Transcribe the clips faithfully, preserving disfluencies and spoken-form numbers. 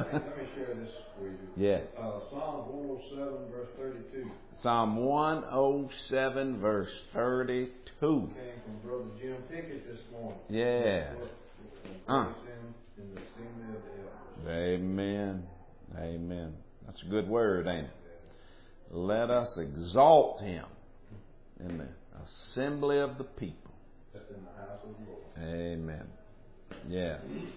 let me share this with you. Yeah. Uh, Psalm one oh seven, verse thirty-two. Psalm one oh seven, verse thirty-two. Came from Brother Jim Pickett this morning. Yeah. Uh. In the assembly of the elders. Amen. Amen. That's a good word, ain't it? Let us exalt Him in the assembly of the people. That's in the house of the Lord. Amen. Yeah.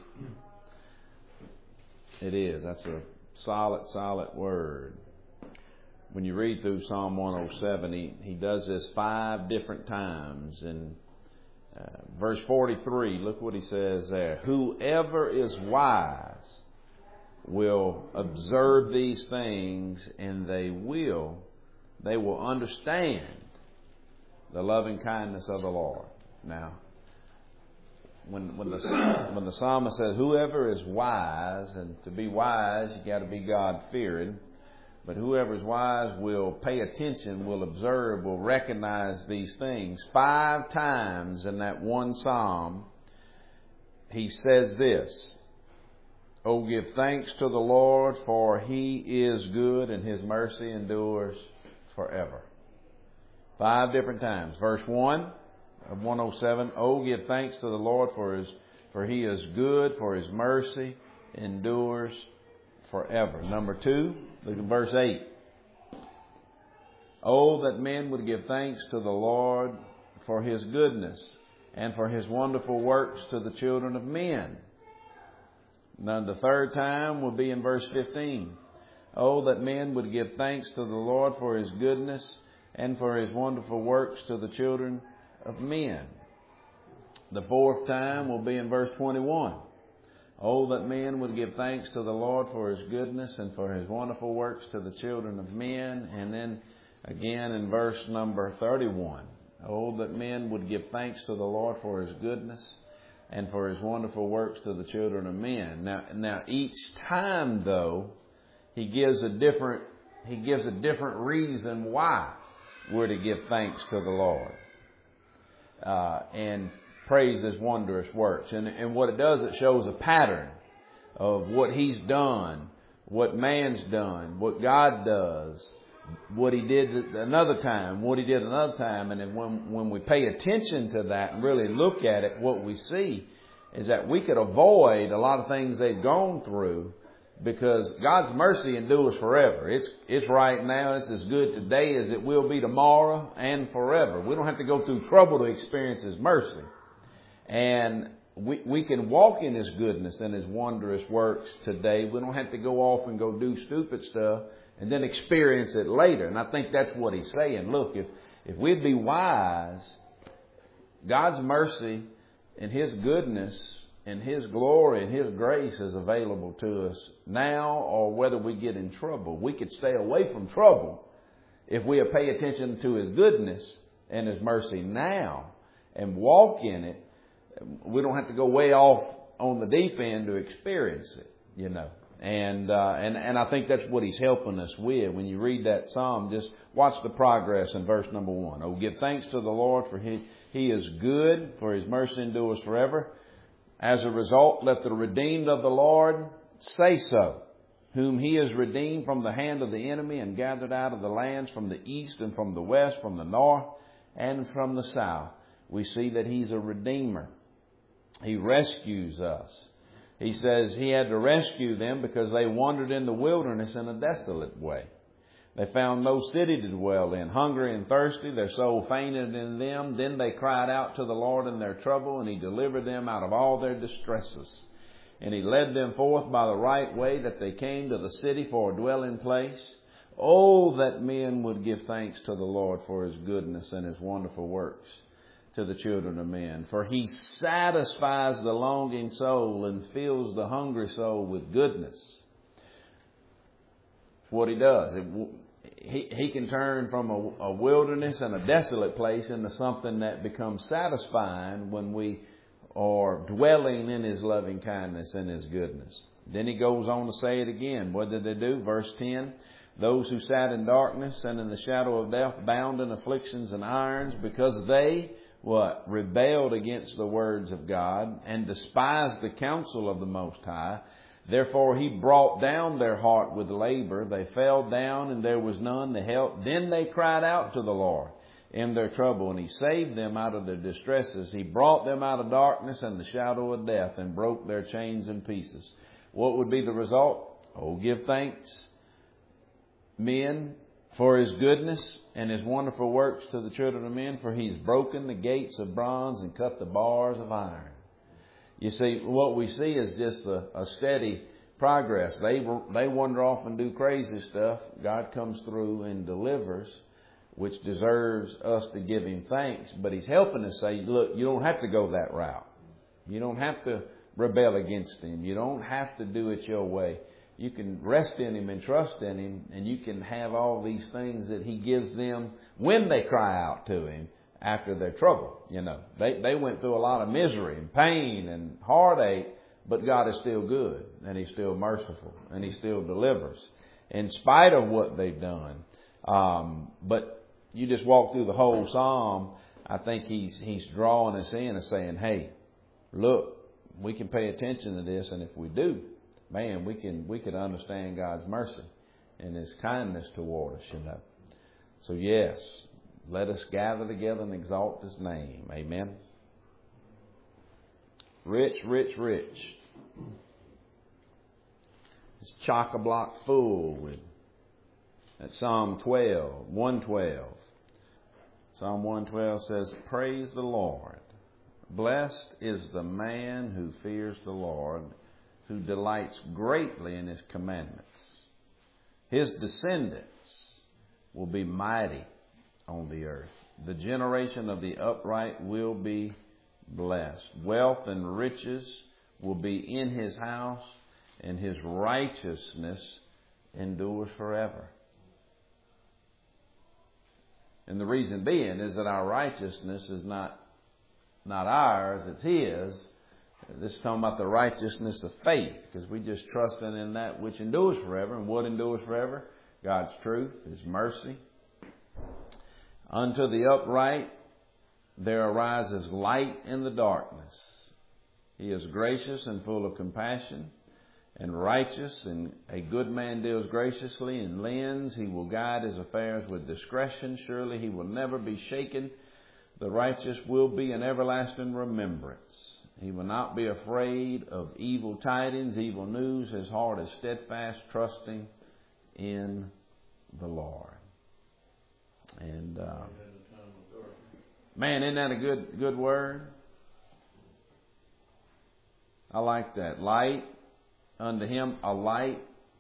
It is. That's a solid, solid word. When you read through Psalm one oh seven, he, he does this five different times. In uh, verse forty-three, look what he says there. Whoever is wise will observe these things, and they will, they will understand the loving kindness of the Lord. Now, when when the when the psalmist says, "Whoever is wise," and to be wise, you got to be God-fearing. But whoever is wise will pay attention, will observe, will recognize these things. Five times in that one psalm, he says this. Oh, give thanks to the Lord, for He is good, and His mercy endures forever. Five different times. Verse one of one oh seven. Oh, give thanks to the Lord, for His, for He is good, for His mercy endures forever. Number two, look at verse eight. Oh, that men would give thanks to the Lord for His goodness, and for His wonderful works to the children of men. Now, the third time will be in verse fifteen. Oh, that men would give thanks to the Lord for His goodness and for His wonderful works to the children of men. The fourth time will be in verse twenty-one. Oh, that men would give thanks to the Lord for His goodness and for His wonderful works to the children of men. And then again in verse number thirty-one. Oh, that men would give thanks to the Lord for His goodness and for His wonderful works to the children of men. Now, now each time, though, he gives a different he gives a different reason why we're to give thanks to the Lord uh, and praise His wondrous works. And, and what it does, it shows a pattern of what He's done, what man's done, what God does, what He did another time, what He did another time. And then when, when we pay attention to that and really look at it, what we see is that we could avoid a lot of things they've gone through, because God's mercy endures forever. It's it's right now. It's as good today as it will be tomorrow and forever. We don't have to go through trouble to experience His mercy. And we we can walk in His goodness and His wondrous works today. We don't have to go off and go do stupid stuff and then experience it later. And I think that's what He's saying. Look, if, if we'd be wise, God's mercy and His goodness and His glory and His grace is available to us now, or whether we get in trouble. We could stay away from trouble if we pay attention to His goodness and His mercy now and walk in it. We don't have to go way off on the deep end to experience it, you know. And uh, and and I think that's what He's helping us with. When you read that psalm, just watch the progress in verse number one. Oh, give thanks to the Lord, for He He is good, for His mercy endures forever. As a result, let the redeemed of the Lord say so, whom He has redeemed from the hand of the enemy and gathered out of the lands from the east and from the west, from the north and from the south. We see that He's a redeemer. He rescues us. He says He had to rescue them because they wandered in the wilderness in a desolate way. They found no city to dwell in. Hungry and thirsty, their soul fainted in them. Then they cried out to the Lord in their trouble, and He delivered them out of all their distresses. And He led them forth by the right way, that they came to the city for a dwelling place. Oh, that men would give thanks to the Lord for His goodness and His wonderful works to the children of men. For He satisfies the longing soul and fills the hungry soul with goodness. That's what He does. It, he, he can turn from a, a wilderness and a desolate place into something that becomes satisfying when we are dwelling in His loving kindness and His goodness. Then He goes on to say it again. What did they do? Verse ten. Those who sat in darkness and in the shadow of death, bound in afflictions and irons, because they What? Rebelled against the words of God and despised the counsel of the Most High. Therefore he brought down their heart with labor. They fell down, and there was none to help. Then they cried out to the Lord in their trouble, and he saved them out of their distresses. He brought them out of darkness and the shadow of death, and broke their chains in pieces. What would be the result? Oh, give thanks, men, for his goodness and his wonderful works to the children of men, for he's broken the gates of bronze and cut the bars of iron. You see, what we see is just a, a steady progress. They they wander off and do crazy stuff. God comes through and delivers, which deserves us to give him thanks. But he's helping us say, look, you don't have to go that route. You don't have to rebel against him. You don't have to do it your way. You can rest in him and trust in him, and you can have all these things that he gives them when they cry out to him after their trouble. You know, they, they went through a lot of misery and pain and heartache, but God is still good, and he's still merciful, and he still delivers in spite of what they've done. Um, but you just walk through the whole psalm, I think he's he's drawing us in and saying, hey, look, we can pay attention to this, and if we do, man, we can we can understand God's mercy and his kindness toward us, you know. So yes, let us gather together and exalt his name. Amen. Rich, rich, rich. It's chock-a-block full with at Psalm twelve, one twelve. Psalm one twelve says, praise the Lord. Blessed is the man who fears the Lord, who delights greatly in his commandments. His descendants will be mighty on the earth. The generation of the upright will be blessed. Wealth and riches will be in his house, and his righteousness endures forever. And the reason being is that our righteousness is not, not ours, it's his. This is talking about the righteousness of faith, because we just trusting in that which endures forever. And what endures forever? God's truth, his mercy. Unto the upright there arises light in the darkness. He is gracious and full of compassion and righteous, and a good man deals graciously and lends. He will guide his affairs with discretion. Surely he will never be shaken. The righteous will be an everlasting remembrance. He will not be afraid of evil tidings, evil news. His heart is steadfast, trusting in the Lord. And uh, man, isn't that a good good word? I like that. Light unto him, a light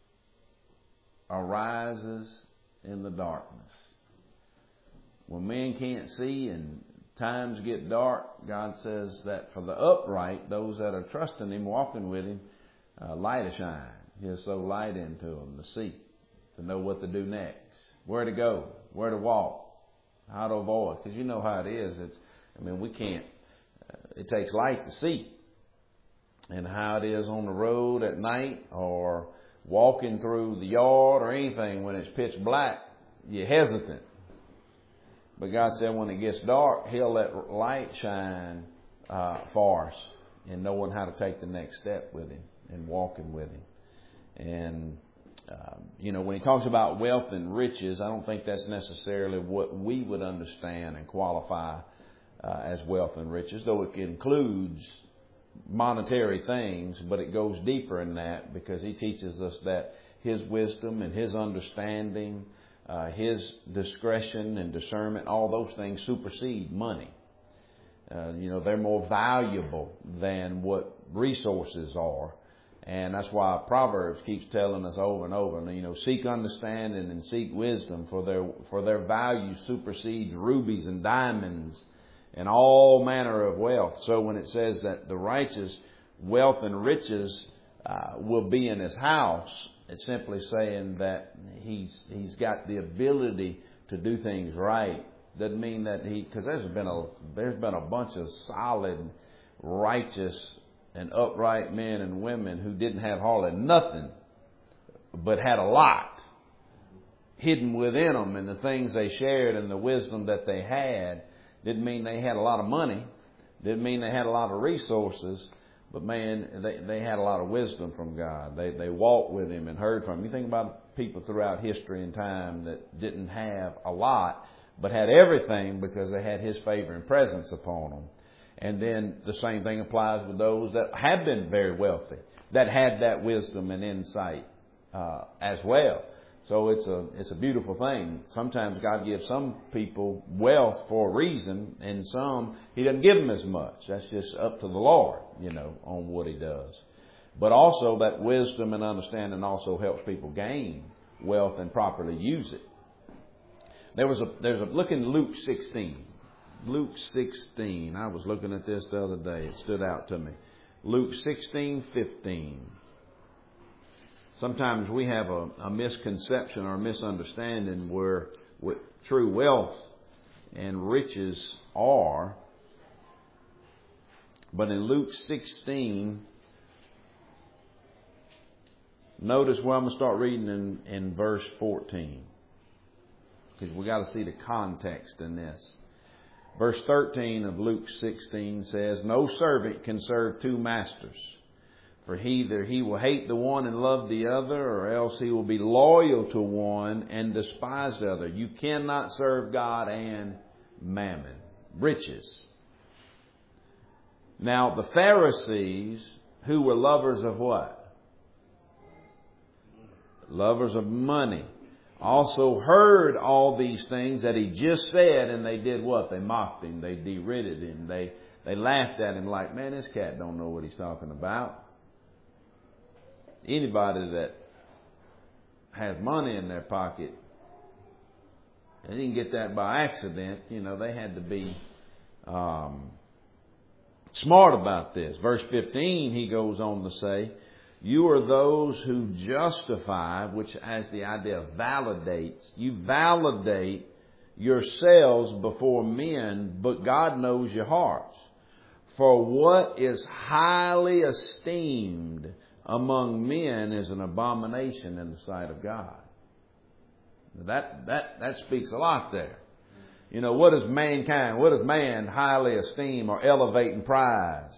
arises in the darkness. When men can't see and times get dark, God says that for the upright, those that are trusting him, walking with him, uh, light will shine. He'll sow light into them to see, to know what to do next, where to go, where to walk, how to avoid. Because you know how it is. It's, I mean, we can't. Uh, it takes light to see. And how it is on the road at night, or walking through the yard or anything when it's pitch black, you're hesitant. But God said when it gets dark, he'll let light shine uh, for us in knowing how to take the next step with him and walking with him. And, uh, you know, when he talks about wealth and riches, I don't think that's necessarily what we would understand and qualify uh, as wealth and riches, though it includes monetary things, but it goes deeper in that, because he teaches us that his wisdom and his understanding, uh, his discretion and discernment, all those things supersede money. Uh, you know, they're more valuable than what resources are. And that's why Proverbs keeps telling us over and over, you know, seek understanding and seek wisdom, for their for their value supersedes rubies and diamonds and all manner of wealth. So when it says that the righteous wealth and riches uh, will be in his house, it's simply saying that he's he's got the ability to do things right. Doesn't mean that he, because there's been a there's been a bunch of solid, righteous, and upright men and women who didn't have hardly nothing, but had a lot hidden within them, and the things they shared and the wisdom that they had. Didn't mean they had a lot of money. Didn't mean they had a lot of resources. But man, they, they had a lot of wisdom from God. They, they walked with Him and heard from Him. You think about people throughout history and time that didn't have a lot, but had everything because they had His favor and presence upon them. And then the same thing applies with those that have been very wealthy, that had that wisdom and insight uh, as well. So it's a it's a beautiful thing. Sometimes God gives some people wealth for a reason, and some He doesn't give them as much. That's just up to the Lord, you know, on what He does. But also that wisdom and understanding also helps people gain wealth and properly use it. There was a there's a look in Luke sixteen. Luke sixteen. I was looking at this the other day. It stood out to me. Luke sixteen fifteen. Sometimes we have a, a misconception or a misunderstanding where what true wealth and riches are. But in Luke sixteen, notice where I'm going to start reading in, in verse fourteen. Because we got to see the context in this. Verse thirteen of Luke sixteen says, "No servant can serve two masters. For either he will hate the one and love the other, or else he will be loyal to one and despise the other. You cannot serve God and mammon," riches. Now the Pharisees, who were lovers of what? Lovers of money, also heard all these things that He just said, and they did what? They mocked Him. They derided Him. They, they laughed at Him like, man, this cat don't know what he's talking about. Anybody that has money in their pocket, they didn't get that by accident. You know, they had to be um, smart about this. Verse fifteen, he goes on to say, "You are those who justify," which has the idea of validates. You validate yourselves before men, but God knows your hearts. For what is highly esteemed among men is an abomination in the sight of God. That that that speaks a lot there. You know, what is mankind? What does man highly esteem or elevate and prize?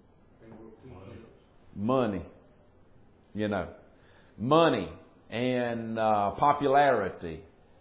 Money. You know, money and uh, popularity,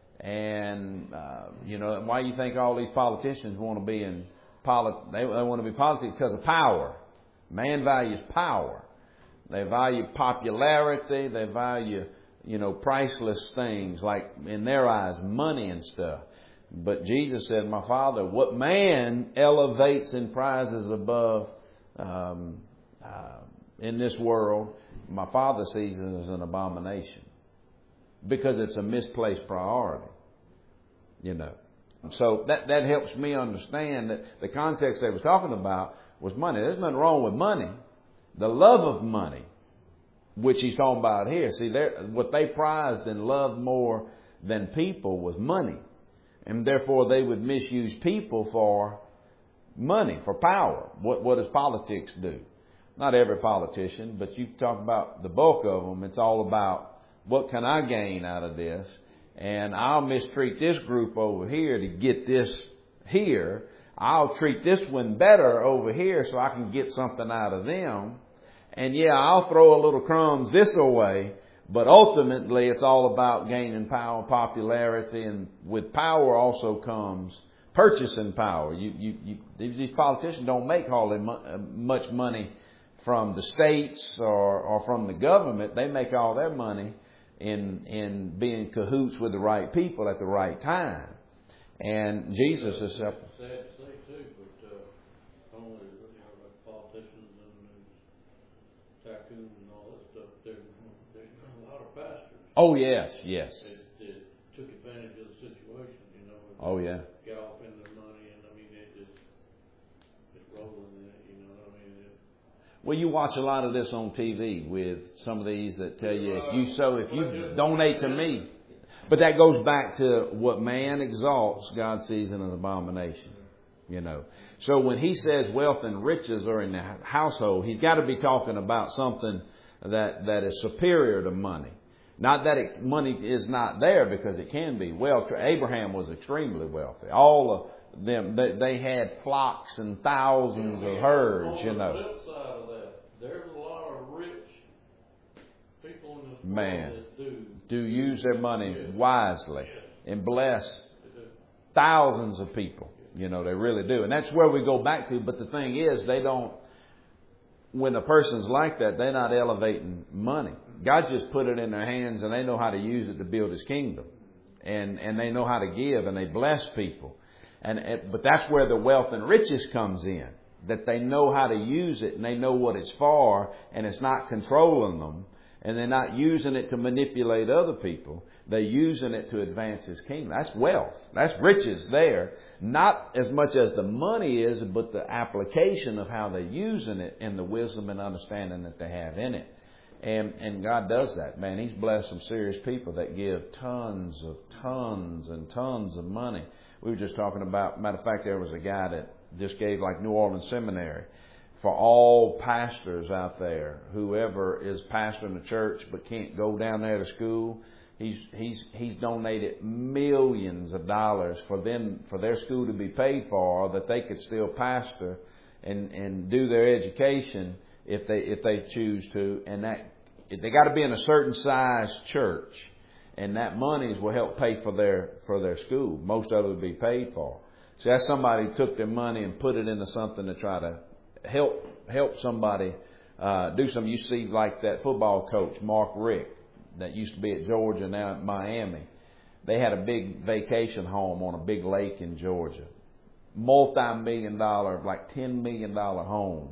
and uh, you know, why you think all these politicians want to be in polit? They, they want to be politics because of power. Man values power. They value popularity. They value, you know, priceless things like, in their eyes, money and stuff. But Jesus said, "My Father, what man elevates and prizes above um, uh, in this world, my Father sees it as an abomination." Because it's a misplaced priority, you know. So that, that helps me understand that the context they was talking about was money. There's nothing wrong with money. The love of money, which he's talking about here. See, what they prized and loved more than people was money. And therefore they would misuse people for money, for power. What, what does politics do? Not every politician, but you talk about the bulk of them. It's all about, what can I gain out of this? And I'll mistreat this group over here to get this here. I'll treat this one better over here so I can get something out of them. And yeah, I'll throw a little crumbs this away, but ultimately it's all about gaining power, popularity, and with power also comes purchasing power. You, you, you, these politicians don't make hardly much money from the states or, or from the government. They make all their money in in being cahoots with the right people at the right time. And Jesus is sad to say too, but uh, only you know, like politicians and tycoons and all that stuff. There's there's a lot of pastors. Oh yes, yes. That, that took advantage of the situation, you know. Oh yeah. Got off in the money, and I mean it just it's rolling in it, you know what I mean. It, Well, you watch a lot of this on T V with some of these that tell you, if you so, if you donate to me. But that goes back to what man exalts, God sees in an abomination. You know. So when he says wealth and riches are in the household, he's got to be talking about something that, that is superior to money. Not that it, money is not there, because it can be. Well, Abraham was extremely wealthy. All of them, they, they had flocks and thousands of herds, you know. On the flip side of that, Man, do. do use their money wisely and bless thousands of people. You know, they really do. And that's where we go back to. But the thing is, they don't, when a person's like that, they're not elevating money. God's just put it in their hands and they know how to use it to build His kingdom. And, and they know how to give and they bless people. And, and but that's where the wealth and riches comes in. That they know how to use it and they know what it's for and it's not controlling them. And they're not using it to manipulate other people. They're using it to advance His kingdom. That's wealth. That's riches there. Not as much as the money is, but the application of how they're using it and the wisdom and understanding that they have in it. And and God does that, man. He's blessed some serious people that give tons of tons and tons of money. We were just talking about, matter of fact, there was a guy that just gave like New Orleans Seminary. For all pastors out there, whoever is pastoring the church but can't go down there to school, he's he's he's donated millions of dollars for them for their school to be paid for, that they could still pastor and and do their education if they if they choose to. And that they got to be in a certain size church, and that monies will help pay for their for their school. Most of it will be paid for. So that's somebody who took their money and put it into something to try to help help somebody uh, do something. You see, like that football coach, Mark Richt, that used to be at Georgia, now at Miami. They had a big vacation home on a big lake in Georgia. Multi-million dollar, like ten million dollar home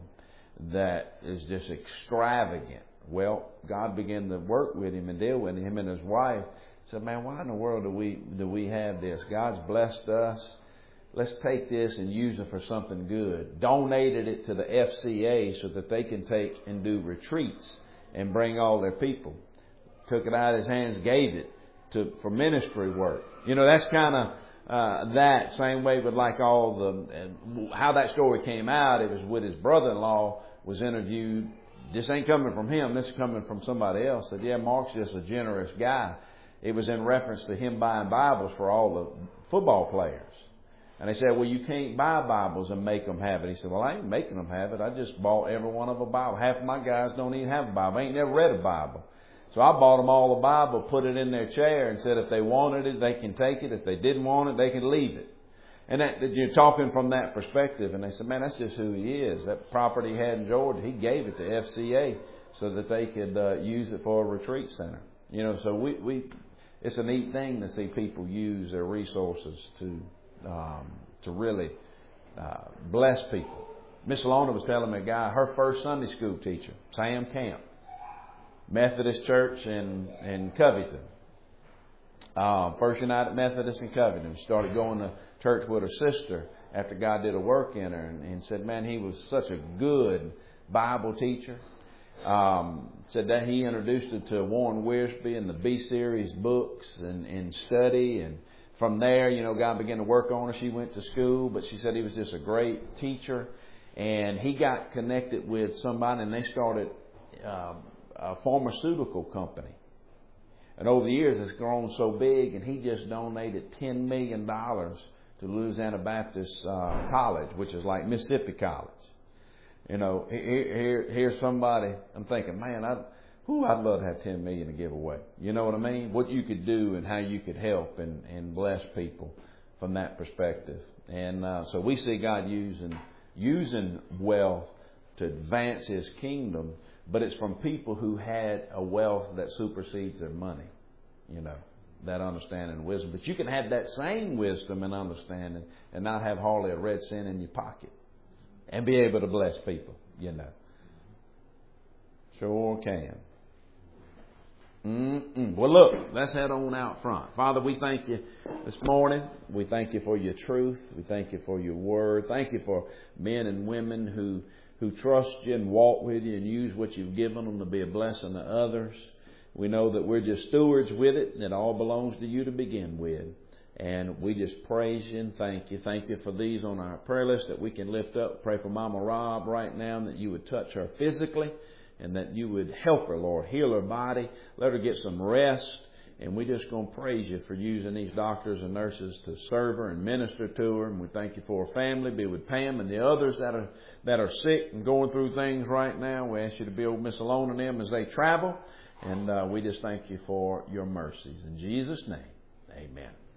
that is just extravagant. Well, God began to work with him and deal with him and his wife. Said, man, why in the world do we do we have this? God's blessed us. Let's take this and use it for something good. Donated it to the F C A so that they can take and do retreats and bring all their people. Took it out of his hands, gave it to for ministry work. You know, that's kind of uh, that same way with like all the uh, how that story came out. It was with his brother-in-law was interviewed. This ain't coming from him. This is coming from somebody else. Said, yeah, Mark's just a generous guy. It was in reference to him buying Bibles for all the football players. And they said, well, you can't buy Bibles and make them have it. He said, well, I ain't making them have it. I just bought every one of them a Bible. Half of my guys don't even have a Bible. I ain't never read a Bible. So I bought them all a Bible, put it in their chair, and said if they wanted it, they can take it. If they didn't want it, they can leave it. And that, that you're talking from that perspective. And they said, man, that's just who he is. That property he had in Georgia, he gave it to F C A so that they could uh, use it for a retreat center. You know, so we, we it's a neat thing to see people use their resources to um, to really uh, bless people. Miss Lona was telling me a guy, her first Sunday school teacher, Sam Camp, Methodist Church in, in Covington. Uh, First United Methodist in Covington. She started going to church with her sister after God did a work in her, and, and said, man, he was such a good Bible teacher. Um, said that he introduced her to Warren Wiersbe and the B-Series books and, and study, and from there, you know, God began to work on her. She went to school, but she said he was just a great teacher. And he got connected with somebody, and they started uh, a pharmaceutical company. And over the years, it's grown so big, and he just donated ten million dollars to Louisiana Baptist uh, College, which is like Mississippi College. You know, here, here, here's somebody, I'm thinking, man, I'd, whew, I'd love to have ten million dollars to give away. You know what I mean? What you could do and how you could help and, and bless people from that perspective. And uh, so we see God using using wealth to advance His kingdom, but it's from people who had a wealth that supersedes their money. You know, that understanding and wisdom. But you can have that same wisdom and understanding and not have hardly a red cent in your pocket and be able to bless people, you know. Sure can. Mm-mm. Well, look, let's head on out front. Father, we thank you this morning. We thank you for your truth. We thank you for your word. Thank you for men and women who, who trust you and walk with you and use what you've given them to be a blessing to others. We know that we're just stewards with it, and it all belongs to you to begin with. And we just praise you and thank you. Thank you for these on our prayer list that we can lift up. Pray for Mama Rob right now, that you would touch her physically and that you would help her, Lord. Heal her body. Let her get some rest. And we're just going to praise you for using these doctors and nurses to serve her and minister to her. And we thank you for her family. Be with Pam and the others that are that are sick and going through things right now. We ask you to be with Miss Alone and them as they travel. And uh, we just thank you for your mercies. In Jesus' name, amen.